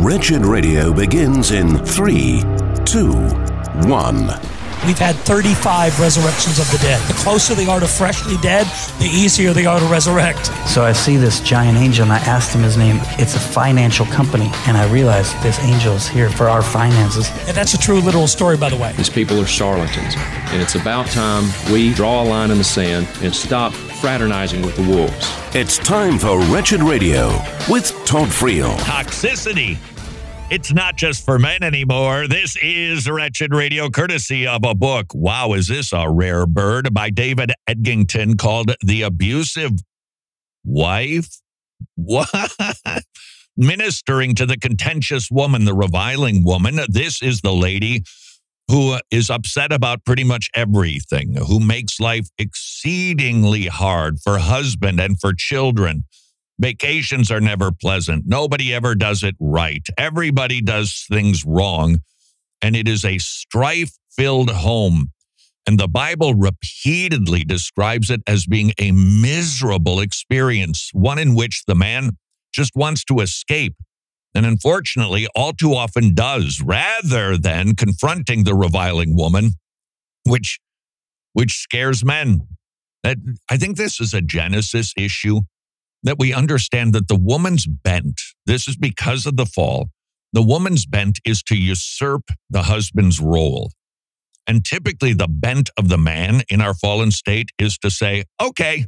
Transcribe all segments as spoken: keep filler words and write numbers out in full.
Wretched Radio begins in three, two, one. We've had thirty-five resurrections of the dead. The closer they are to freshly dead, the easier they are to resurrect. So I see this giant angel, and I asked him his name. It's a financial company, and I realized this angel is here for our finances. And that's a true literal story, by the way. These people are charlatans, and it's about time we draw a line in the sand and stop fraternizing with the wolves. It's time for Wretched Radio with Todd Friel. Toxicity. It's not just for men anymore. This is Wretched Radio, courtesy of a book. Wow, is this a rare bird? By David Edgington, called The Abusive Wife. What? Ministering to the contentious woman, the reviling woman. This is the lady who is upset about pretty much everything, who makes life exceedingly hard for husband and for children. Vacations are never pleasant. Nobody ever does it right. Everybody does things wrong. And it is a strife-filled home. And the Bible repeatedly describes it as being a miserable experience, one in which the man just wants to escape. And unfortunately, all too often does, rather than confronting the reviling woman, which, which scares men. I think this is a Genesis issue. That we understand that the woman's bent, this is because of the fall, the woman's bent is to usurp the husband's role. And typically the bent of the man in our fallen state is to say, okay,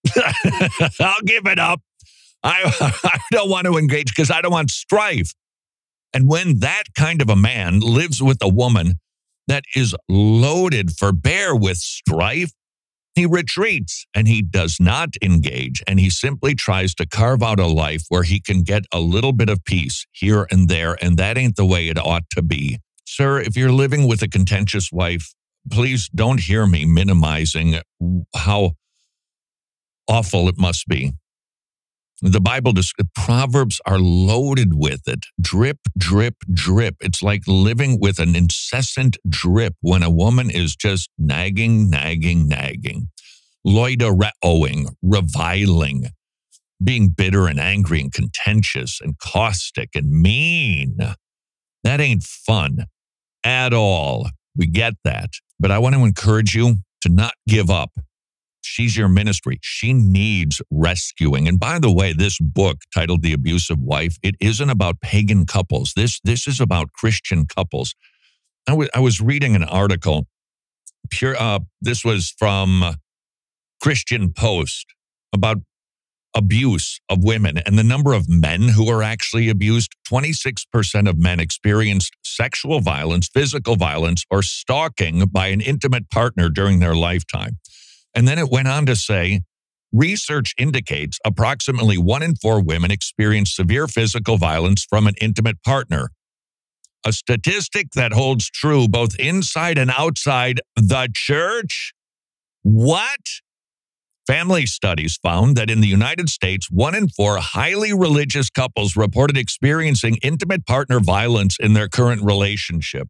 I'll give it up. I, I don't want to engage because I don't want strife. And when that kind of a man lives with a woman that is loaded for bear with strife, he retreats and he does not engage, and he simply tries to carve out a life where he can get a little bit of peace here and there, and that ain't the way it ought to be. Sir, if you're living with a contentious wife, please don't hear me minimizing how awful it must be. The Bible, the Proverbs are loaded with it. Drip, drip, drip. It's like living with an incessant drip when a woman is just nagging, nagging, nagging, loiteroing, reviling, being bitter and angry and contentious and caustic and mean. That ain't fun at all. We get that. But I want to encourage you to not give up. She's your ministry. She needs rescuing. And by the way, this book titled The Abusive Wife, it isn't about pagan couples. This, this is about Christian couples. I, w- I was reading an article. Pure. Uh, this was from Christian Post about abuse of women and the number of men who are actually abused. twenty-six percent of men experienced sexual violence, physical violence, or stalking by an intimate partner during their lifetime. And then it went on to say, research indicates approximately one in four women experience severe physical violence from an intimate partner. A statistic that holds true both inside and outside the church. What? Family studies found that in the United States, one in four highly religious couples reported experiencing intimate partner violence in their current relationship.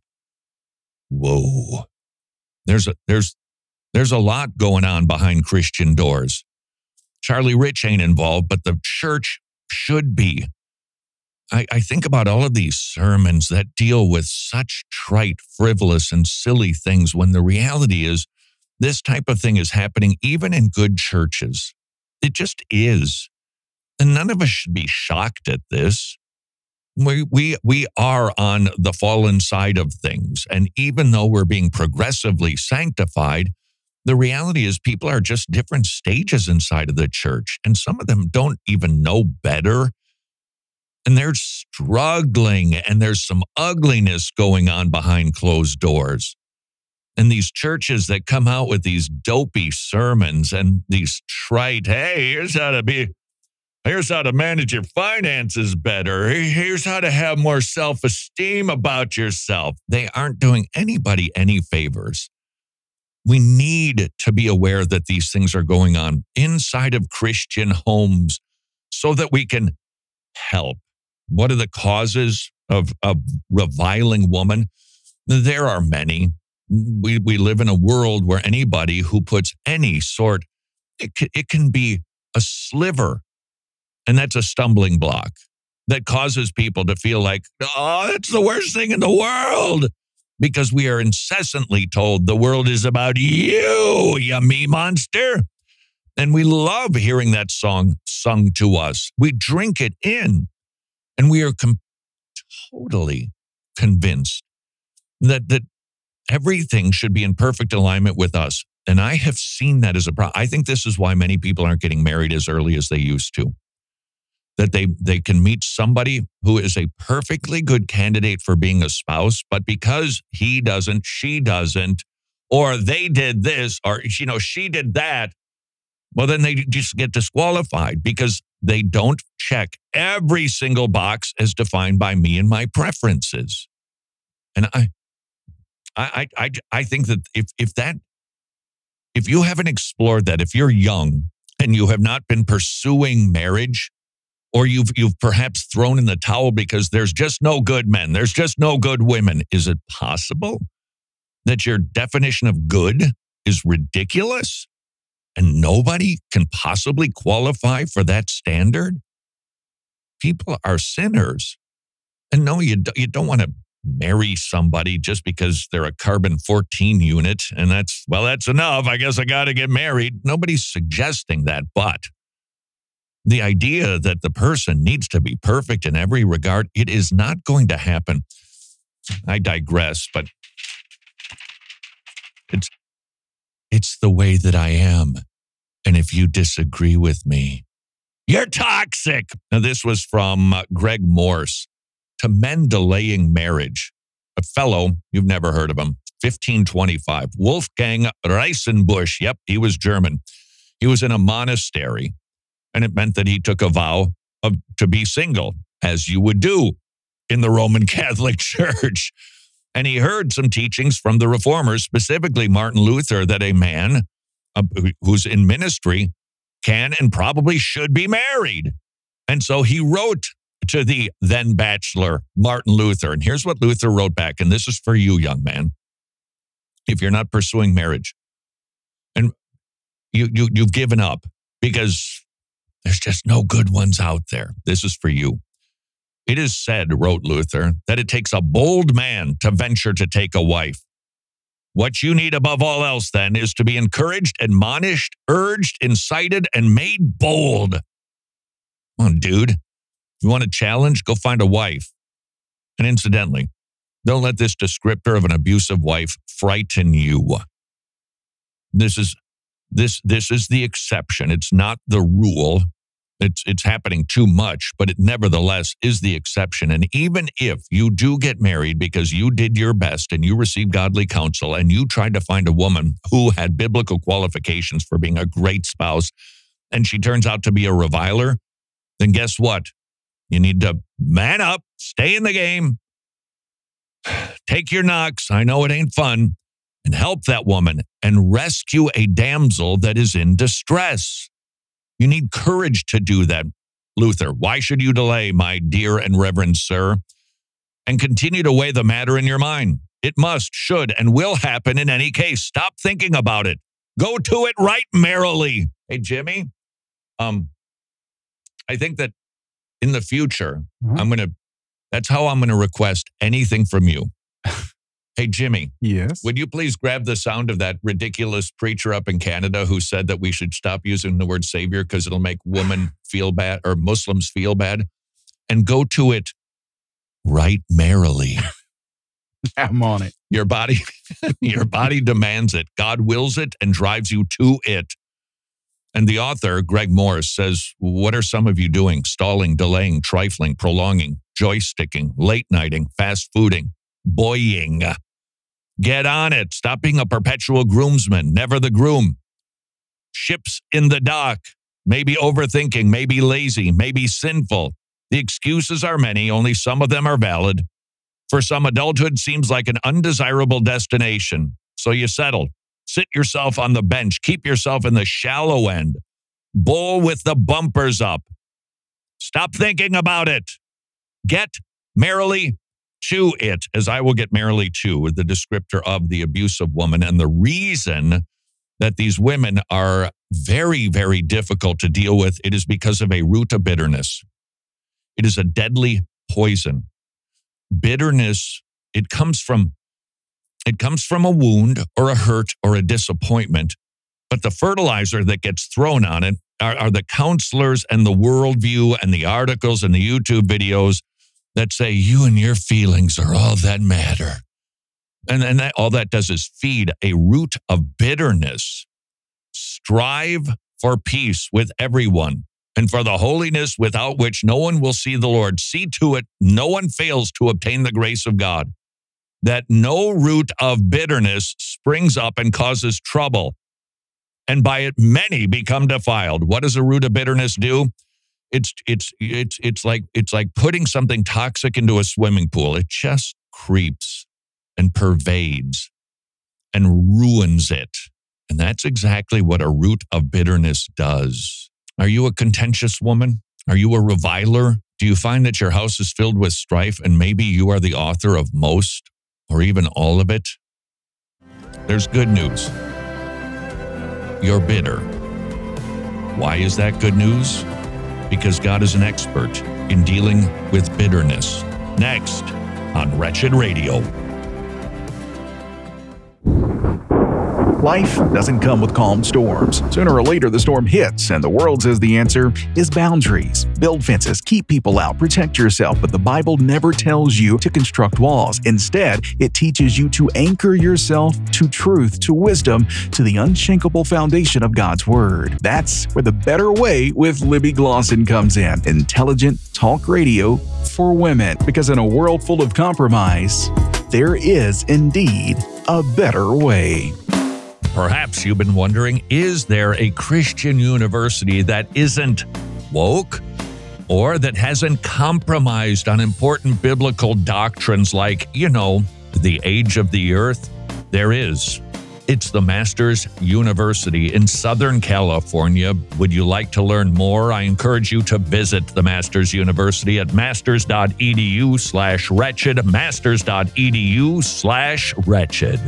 Whoa. There's a, there's, There's a lot going on behind Christian doors. Charlie Rich ain't involved, but the church should be. I, I think about all of these sermons that deal with such trite, frivolous, and silly things when the reality is this type of thing is happening even in good churches. It just is. And none of us should be shocked at this. We, we, we are on the fallen side of things. And even though we're being progressively sanctified, the reality is people are just different stages inside of the church, and some of them don't even know better, and they're struggling, and there's some ugliness going on behind closed doors. And these churches that come out with these dopey sermons and these trite, hey, here's how to be, here's how to manage your finances better. Here's how to have more self-esteem about yourself. They aren't doing anybody any favors. We need to be aware that these things are going on inside of Christian homes so that we can help. What are the causes of a reviling woman? There are many. We we live in a world where anybody who puts any sort, it, it can be a sliver, and that's a stumbling block. that causes people to feel like, oh, it's the worst thing in the world. Because we are incessantly told the world is about you, you me monster. And we love hearing that song sung to us. We drink it in. And we are com- totally convinced that, that everything should be in perfect alignment with us. And I have seen that as a problem. I think this is why many people aren't getting married as early as they used to. That they, they can meet somebody who is a perfectly good candidate for being a spouse, but because he doesn't, she doesn't, or they did this, or, you know, she did that, well, then they just get disqualified because they don't check every single box as defined by me and my preferences. And I, I, I, I think that if if that, if you haven't explored that, if you're young and you have not been pursuing marriage, or you've you've perhaps thrown in the towel because there's just no good men, there's just no good women, is it possible that your definition of good is ridiculous and nobody can possibly qualify for that standard? People are sinners. And no, you, do, you don't want to marry somebody just because they're a carbon fourteen unit and that's, well, that's enough. I guess I got to get married. Nobody's suggesting that, but the idea that the person needs to be perfect in every regard, it is not going to happen. I digress, but it's it's the way that I am. And if you disagree with me, you're toxic. Now, this was from uh, Greg Morse. To men delaying marriage, a fellow, you've never heard of him, fifteen twenty-five, Wolfgang Reisenbusch. Yep, he was German. He was in a monastery. And it meant that he took a vow of to be single, as you would do in the Roman Catholic Church. And he heard some teachings from the reformers, specifically Martin Luther, that a man uh, who's in ministry can and probably should be married. And so he wrote to the then bachelor, Martin Luther. And here's what Luther wrote back. And this is for you, young man. If you're not pursuing marriage and you, you, you've given up because there's just no good ones out there. This is for you. It is said, wrote Luther, that it takes a bold man to venture to take a wife. What you need above all else, then, is to be encouraged, admonished, urged, incited, and made bold. Come on, dude. You want a challenge? Go find a wife. And incidentally, don't let this descriptor of an abusive wife frighten you. This is This this is the exception. It's not the rule. It's it's happening too much, but it nevertheless is the exception. And even if you do get married because you did your best and you received godly counsel and you tried to find a woman who had biblical qualifications for being a great spouse and she turns out to be a reviler, then guess what? You need to man up, stay in the game, take your knocks. I know it ain't fun. And help that woman and rescue a damsel that is in distress. You need courage to do that, Luther. Why should you delay, my dear and reverend sir? And continue to weigh the matter in your mind. It must, should, and will happen in any case. Stop thinking about it. Go to it right merrily. Hey, Jimmy, um, I think that in the future, mm-hmm. I'm going to, that's how I'm going to request anything from you. Hey, Jimmy. Yes? Would you please grab the sound of that ridiculous preacher up in Canada who said that we should stop using the word savior because it'll make women feel bad or Muslims feel bad, and go to it right merrily. I'm on it. Your body, your body demands it. God wills it and drives you to it. And the author, Greg Morse, says, what are some of you doing? Stalling, delaying, trifling, prolonging, joysticking, late-nighting, fast-fooding, boying. Get on it. Stop being a perpetual groomsman, never the groom. Ships in the dock. Maybe overthinking, maybe lazy, maybe sinful. The excuses are many, only some of them are valid. For some, adulthood seems like an undesirable destination. So you settle. Sit yourself on the bench. Keep yourself in the shallow end. Bowl with the bumpers up. Stop thinking about it. Get merrily to it, as I will get merrily to, the descriptor of the abusive woman. And the reason that these women are very, very difficult to deal with, it is because of a root of bitterness. It is a deadly poison. Bitterness, it comes from it comes from a wound or a hurt or a disappointment. But the fertilizer that gets thrown on it are, are the counselors and the worldview and the articles and the YouTube videos that say you and your feelings are all that matter. And then that, all that does is feed a root of bitterness. Strive for peace with everyone and for the holiness without which no one will see the Lord. See to it no one fails to obtain the grace of God, that no root of bitterness springs up and causes trouble, and by it many become defiled. What does a root of bitterness do? It's it's it's it's like it's like putting something toxic into a swimming pool. It just creeps and pervades and ruins it. And that's exactly what a root of bitterness does. Are you a contentious woman? Are you a reviler? Do you find that your house is filled with strife and maybe you are the author of most or even all of it? There's good news. You're bitter. Why is that good news? Because God is an expert in dealing with bitterness. Next on Wretched Radio. Life doesn't come with calm storms. Sooner or later, the storm hits, and the world says the answer is boundaries. Build fences, keep people out, protect yourself, but the Bible never tells you to construct walls. Instead, it teaches you to anchor yourself to truth, to wisdom, to the unshakable foundation of God's Word. That's where The Better Way with Libby Glosson comes in. Intelligent talk radio for women. Because in a world full of compromise, there is indeed a better way. Perhaps you've been wondering, is there a Christian university that isn't woke or that hasn't compromised on important biblical doctrines like, you know, the age of the earth? There is. It's the Masters University in Southern California. Would you like to learn more? I encourage you to visit the Masters University at masters.edu slash wretched, masters.edu slash wretched.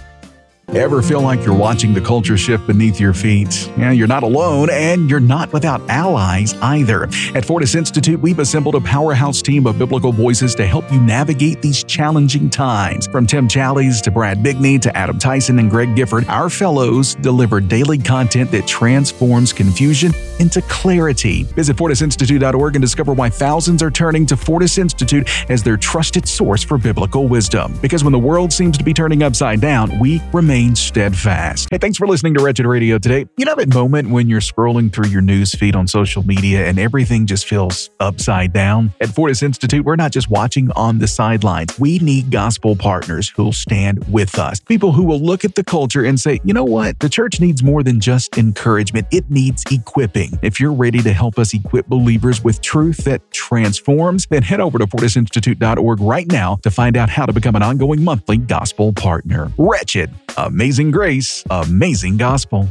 Ever feel like you're watching the culture shift beneath your feet? Yeah, you're not alone, and you're not without allies either. At Fortis Institute, we've assembled a powerhouse team of biblical voices to help you navigate these challenging times. From Tim Challies to Brad Bigney to Adam Tyson and Greg Gifford, our fellows deliver daily content that transforms confusion into clarity. Visit fortis institute dot org and discover why thousands are turning to Fortis Institute as their trusted source for biblical wisdom. Because when the world seems to be turning upside down, we remain steadfast. Hey, thanks for listening to Wretched Radio today. You know that moment when you're scrolling through your news feed on social media and everything just feels upside down? At Fortis Institute, we're not just watching on the sidelines. We need gospel partners who'll stand with us. People who will look at the culture and say, you know what? The church needs more than just encouragement. It needs equipping. If you're ready to help us equip believers with truth that transforms, then head over to fortis institute dot org right now to find out how to become an ongoing monthly gospel partner. Wretched. Amazing grace, amazing gospel.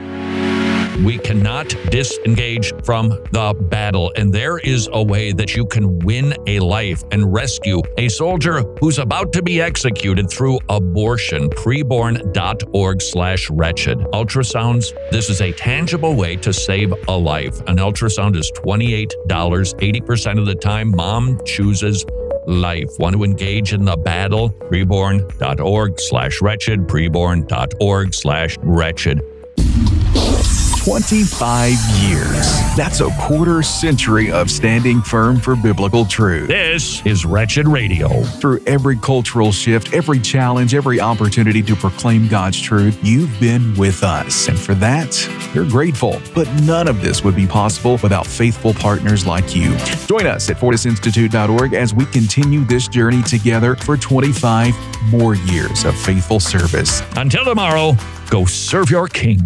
We cannot disengage from the battle, and there is a way that you can win a life and rescue a soldier who's about to be executed through abortion. Preborn.org slash wretched. Ultrasounds, this is a tangible way to save a life. An ultrasound is twenty-eight dollars. eighty percent of the time, mom chooses life. Want to engage in the battle? Preborn.org slash wretched. Preborn.org slash wretched. twenty-five years. That's a quarter century of standing firm for biblical truth. This is Wretched Radio. Through every cultural shift, every challenge, every opportunity to proclaim God's truth, you've been with us. And for that, you're grateful. But none of this would be possible without faithful partners like you. Join us at fortis institute dot org as we continue this journey together for twenty-five more years of faithful service. Until tomorrow, go serve your King.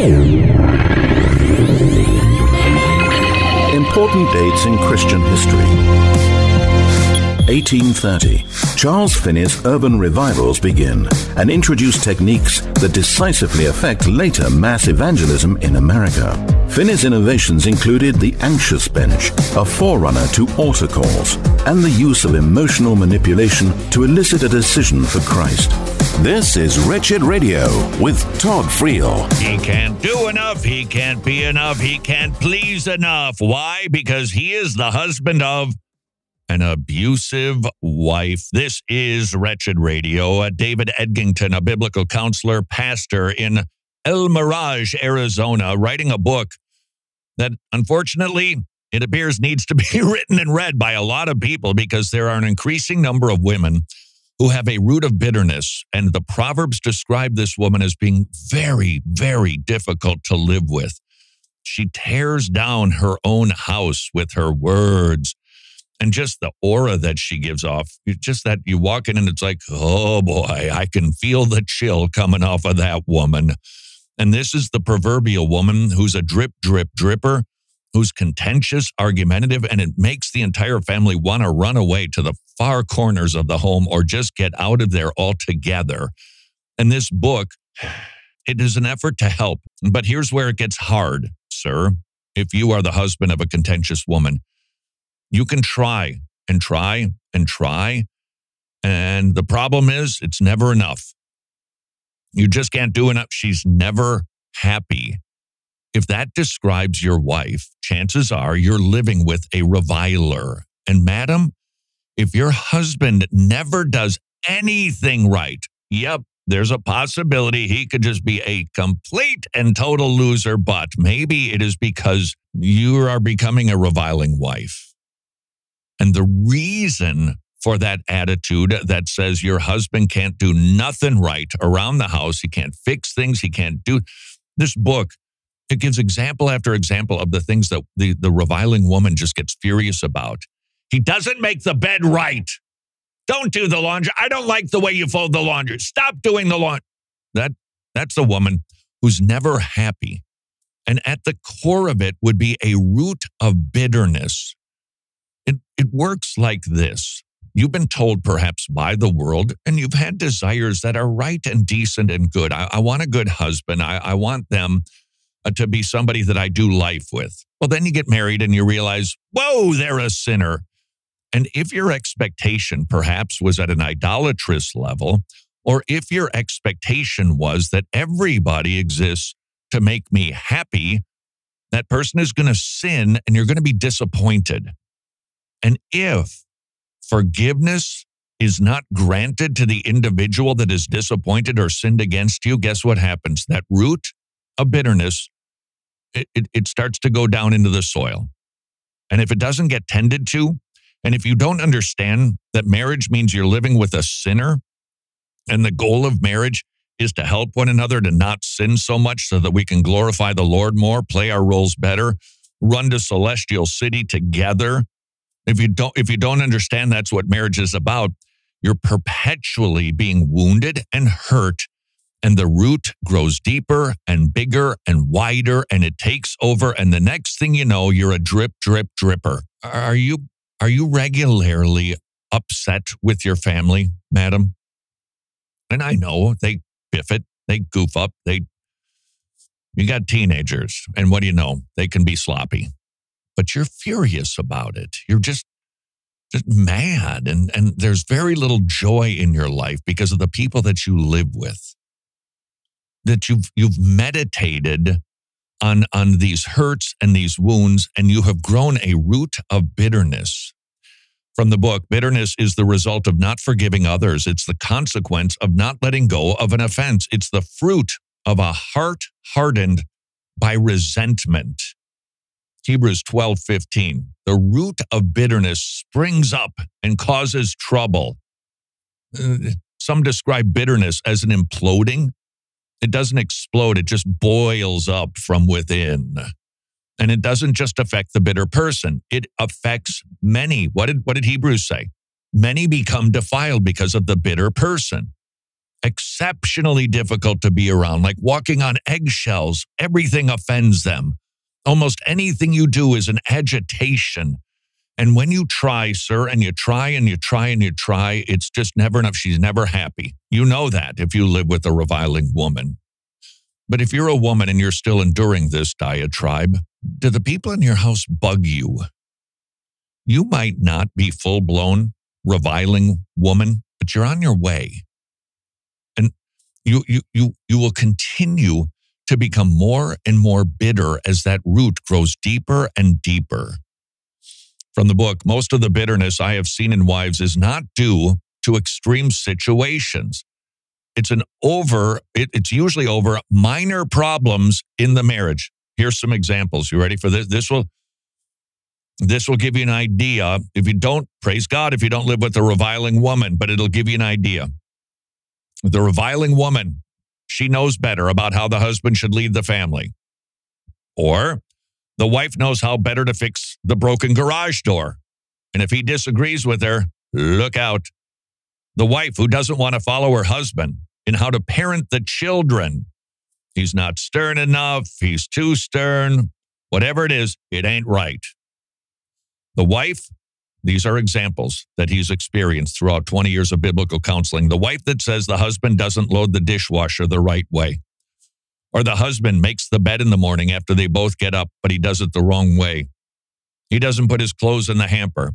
Important dates in Christian history. eighteen thirty. Charles Finney's urban revivals begin and introduce techniques that decisively affect later mass evangelism in America. Finney's innovations included the anxious bench, a forerunner to altar calls, and the use of emotional manipulation to elicit a decision for Christ. This is Wretched Radio with Todd Friel. He can't do enough. He can't be enough. He can't please enough. Why? Because he is the husband of an abusive wife. This is Wretched Radio. Uh, David Edgington, a biblical counselor, pastor in El Mirage, Arizona, writing a book that, unfortunately, it appears needs to be written and read by a lot of people because there are an increasing number of women who have a root of bitterness, and the Proverbs describe this woman as being very, very difficult to live with. She tears down her own house with her words, and just the aura that she gives off, just that you walk in and it's like, oh boy, I can feel the chill coming off of that woman. And this is the proverbial woman who's a drip, drip, dripper, who's contentious, argumentative, and it makes the entire family want to run away to the far corners of the home or just get out of there altogether. And this book, it is an effort to help. But here's where it gets hard, sir. If you are the husband of a contentious woman, you can try and try and try. And the problem is it's never enough. You just can't do enough. She's never happy. If that describes your wife, chances are you're living with a reviler. And madam, if your husband never does anything right, yep, there's a possibility he could just be a complete and total loser, but maybe it is because you are becoming a reviling wife. And the reason for that attitude that says your husband can't do nothing right around the house, he can't fix things, he can't do, this book, it gives example after example of the things that the, the reviling woman just gets furious about. He doesn't make the bed right. Don't do the laundry. I don't like the way you fold the laundry. Stop doing the laundry. That, that's a woman who's never happy. And at the core of it would be a root of bitterness. It, it works like this. You've been told perhaps by the world, and you've had desires that are right and decent and good. I, I want a good husband. I, I want them uh, to be somebody that I do life with. Well, then you get married and you realize, whoa, they're a sinner. And if your expectation perhaps was at an idolatrous level, or if your expectation was that everybody exists to make me happy, that person is going to sin and you're going to be disappointed. And if forgiveness is not granted to the individual that is disappointed or sinned against you, guess what happens? That root of bitterness, it, it, it starts to go down into the soil. And if it doesn't get tended to, and if you don't understand that marriage means you're living with a sinner, and the goal of marriage is to help one another to not sin so much so that we can glorify the Lord more, play our roles better, run to celestial city together. If you don't, if you don't understand that's what marriage is about, you're perpetually being wounded and hurt, and the root grows deeper and bigger and wider, and it takes over. And the next thing you know, you're a drip, drip, dripper. Are you are you regularly upset with your family, madam? And I know they biff it, they goof up, they. You got teenagers, and what do you know? They can be sloppy. But you're furious about it. You're just, just mad. And, and there's very little joy in your life because of the people that you live with. That you've you've meditated on, on these hurts and these wounds, and you have grown a root of bitterness. From the book, bitterness is the result of not forgiving others. It's the consequence of not letting go of an offense. It's the fruit of a heart hardened by resentment. Hebrews twelve fifteen, the root of bitterness springs up and causes trouble. Some describe bitterness as an imploding. It doesn't explode, it just boils up from within. And it doesn't just affect the bitter person, it affects many. What did, what did Hebrews say? Many become defiled because of the bitter person. Exceptionally difficult to be around, like walking on eggshells. Everything offends them. Almost anything you do is an agitation. And when you try, sir, and you try and you try and you try, it's just never enough. She's never happy. You know that if you live with a reviling woman. But if you're a woman and you're still enduring this diatribe, do the people in your house bug you? You might not be full-blown reviling woman, but you're on your way. And You, you, you, you will continue to become more and more bitter as that root grows deeper and deeper. From the book, most of the bitterness I have seen in wives is not due to extreme situations. It's an over, it, it's usually over minor problems in the marriage. Here's some examples. You ready for this? This will, this will give you an idea. If you don't, praise God, if you don't live with a reviling woman, but it'll give you an idea. The reviling woman, she knows better about how the husband should lead the family. Or the wife knows how better to fix the broken garage door. And if he disagrees with her, look out. The wife who doesn't want to follow her husband in how to parent the children. He's not stern enough. He's too stern. Whatever it is, it ain't right. The wife, these are examples that he's experienced throughout twenty years of biblical counseling. The wife that says the husband doesn't load the dishwasher the right way. Or the husband makes the bed in the morning after they both get up, but he does it the wrong way. He doesn't put his clothes in the hamper.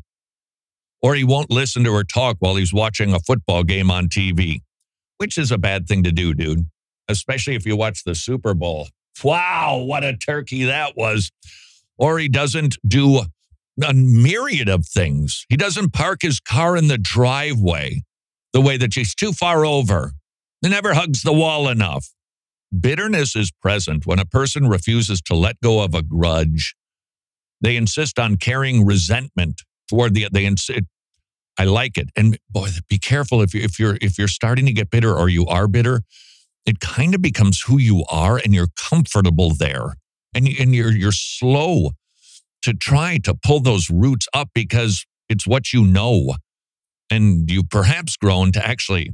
Or he won't listen to her talk while he's watching a football game on T V, which is a bad thing to do, dude, especially if you watch the Super Bowl. Wow, what a turkey that was. Or he doesn't do a myriad of things. He doesn't park his car in the driveway the way that she's too far over. He never hugs the wall enough. Bitterness is present when a person refuses to let go of a grudge. They insist on carrying resentment toward the, they insist, I like it. And boy, be careful if, you, if you're if you're starting to get bitter or you are bitter, it kind of becomes who you are and you're comfortable there. And, you, and you're you're slow to try to pull those roots up because it's what you know. And you've perhaps grown to actually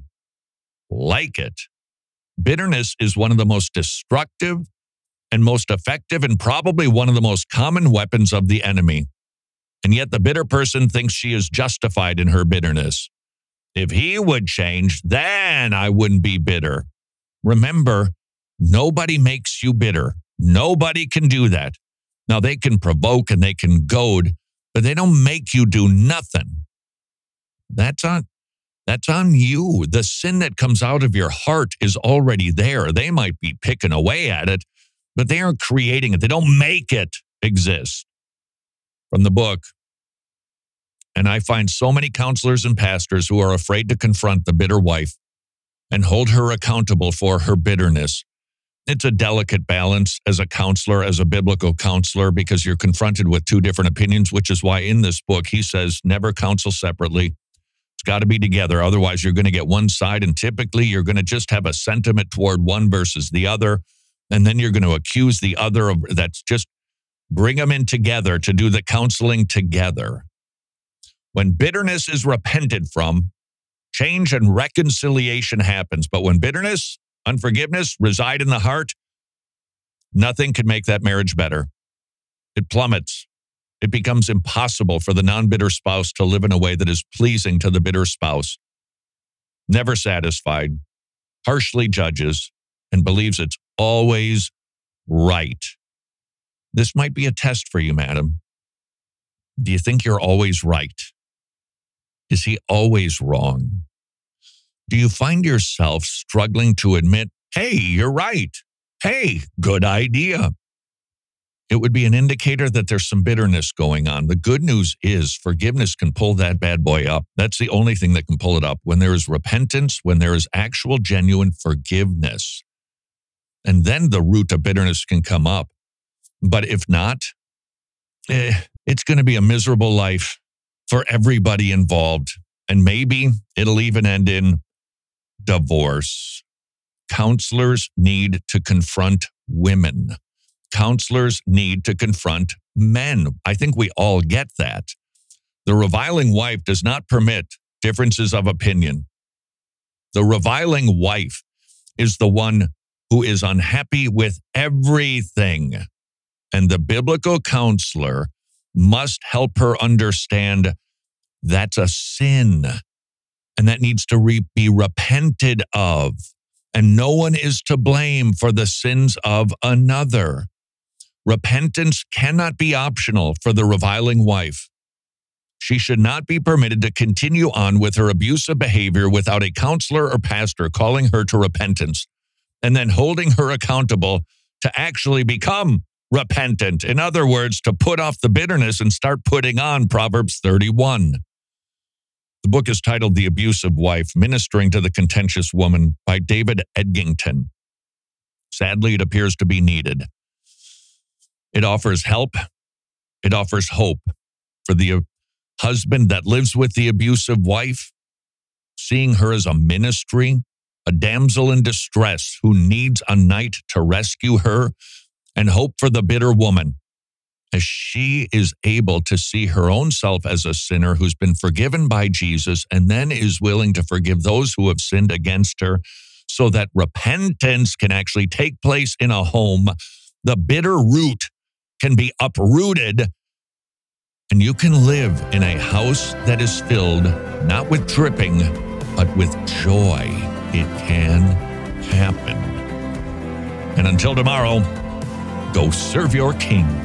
like it. Bitterness is one of the most destructive and most effective and probably one of the most common weapons of the enemy. And yet the bitter person thinks she is justified in her bitterness. If he would change, then I wouldn't be bitter. Remember, nobody makes you bitter. Nobody can do that. Now, they can provoke and they can goad, but they don't make you do nothing. That's on, that's on you. The sin that comes out of your heart is already there. They might be picking away at it, but they aren't creating it. They don't make it exist. From the book, and I find so many counselors and pastors who are afraid to confront the bitter wife and hold her accountable for her bitterness. It's a delicate balance as a counselor, as a biblical counselor, because you're confronted with two different opinions, which is why in this book, he says, never counsel separately. It's got to be together. Otherwise, you're going to get one side, and typically you're going to just have a sentiment toward one versus the other, and then you're going to accuse the other of that's just bring them in together to do the counseling together. When bitterness is repented from, change and reconciliation happens. But when bitterness, unforgiveness reside in the heart, nothing can make that marriage better. It plummets. It becomes impossible for the non-bitter spouse to live in a way that is pleasing to the bitter spouse. Never satisfied, harshly judges, and believes it's always right. This might be a test for you, madam. Do you think you're always right? Is he always wrong? Do you find yourself struggling to admit, hey, you're right. Hey, good idea. It would be an indicator that there's some bitterness going on. The good news is forgiveness can pull that bad boy up. That's the only thing that can pull it up. When there is repentance, when there is actual, genuine forgiveness, and then the root of bitterness can come up. But if not, eh, it's going to be a miserable life for everybody involved. And maybe it'll even end in divorce. Counselors need to confront women. Counselors need to confront men. I think we all get that. The reviling wife does not permit differences of opinion. The reviling wife is the one who is unhappy with everything. And the biblical counselor must help her understand that's a sin and that needs to re- be repented of. And no one is to blame for the sins of another. Repentance cannot be optional for the reviling wife. She should not be permitted to continue on with her abusive behavior without a counselor or pastor calling her to repentance and then holding her accountable to actually become repentant. In other words, to put off the bitterness and start putting on Proverbs thirty-one. The book is titled The Abusive Wife, Ministering to the Contentious Woman by David Edgington. Sadly, it appears to be needed. It offers help. It offers hope for the husband that lives with the abusive wife, seeing her as a ministry, a damsel in distress who needs a knight to rescue her, and hope for the bitter woman as she is able to see her own self as a sinner who's been forgiven by Jesus and then is willing to forgive those who have sinned against her so that repentance can actually take place in a home. The bitter root can be uprooted and you can live in a house that is filled not with dripping, but with joy. It can happen. And until tomorrow, go serve your King.